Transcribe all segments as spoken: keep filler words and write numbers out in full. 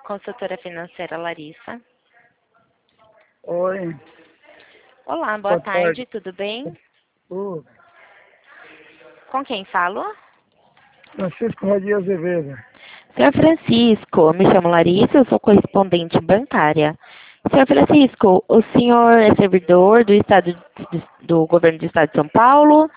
Consultora financeira Larissa. Oi, Olá, boa boa tarde, tarde. tudo bem? Ô, Com quem falo? Francisco Radia Azevedo. Senhor Francisco, me chamo Larissa, eu sou correspondente bancária. Senhor Francisco, o senhor é servidor do estado de- do governo do estado de São Paulo?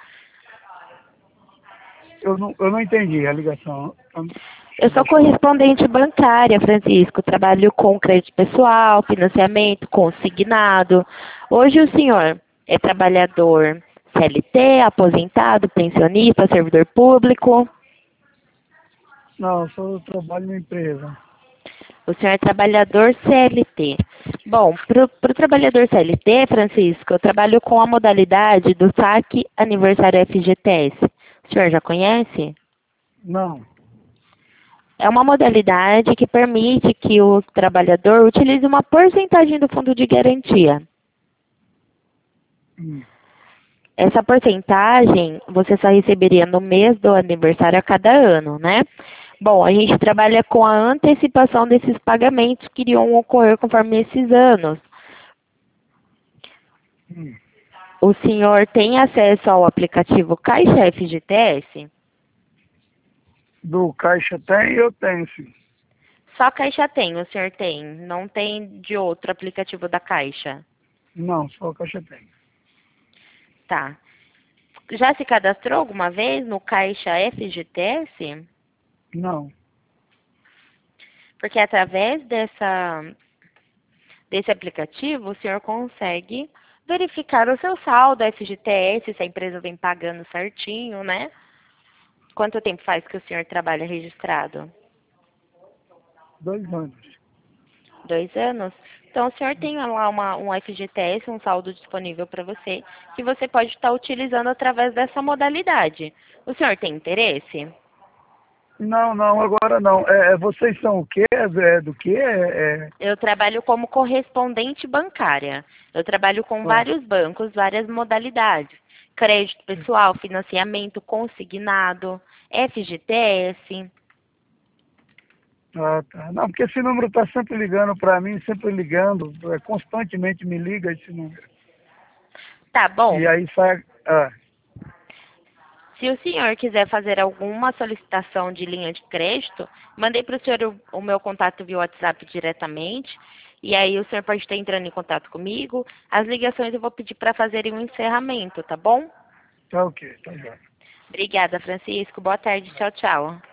Eu não, eu não entendi a ligação. Eu sou Deixa eu... correspondente bancária, Francisco. Trabalho com crédito pessoal, financiamento, consignado. Hoje o senhor é trabalhador C L T, aposentado, pensionista, servidor público? Não, eu sou, trabalho numa empresa. O senhor é trabalhador C L T. Bom, para o trabalhador C L T, Francisco, eu trabalho com a modalidade do saque aniversário F G T S. O senhor já conhece? Não. É uma modalidade que permite que o trabalhador utilize uma porcentagem do fundo de garantia. Hum. Essa porcentagem você só receberia no mês do aniversário a cada ano, né? Bom, a gente trabalha com a antecipação desses pagamentos que iriam ocorrer conforme esses anos. Hum. O senhor tem acesso ao aplicativo Caixa F G T S? Do Caixa tem, eu tenho, sim. Só Caixa tem, o senhor tem. Não tem de outro aplicativo da Caixa. Não, só o Caixa tem. Tá. Já se cadastrou alguma vez no Caixa F G T S? Não. Porque através dessa, desse aplicativo, o senhor consegue verificar o seu saldo F G T S, se a empresa vem pagando certinho, né? Quanto tempo faz que o senhor trabalha registrado? Dois anos. Dois anos? Então, o senhor tem lá uma, um F G T S, um saldo disponível para você, que você pode estar utilizando através dessa modalidade. O senhor tem interesse? Não, não, agora não. É, é, vocês são o quê? É, do quê? É, é... Eu trabalho como correspondente bancária. Eu trabalho com Ah, vários bancos, várias modalidades. Crédito pessoal, financiamento, consignado, F G T S. ah, tá. Não, porque esse número está sempre ligando para mim, sempre ligando. É, constantemente me liga esse número. Tá E bom. aí sai... Ah, Se o senhor quiser fazer alguma solicitação de linha de crédito, mandei para o senhor o, o meu contato via WhatsApp diretamente. E aí o senhor pode estar entrando em contato comigo. As ligações eu vou pedir para fazerem um encerramento, tá bom? tá ok, tá já. Obrigada, Francisco. Boa tarde. Tchau, tchau.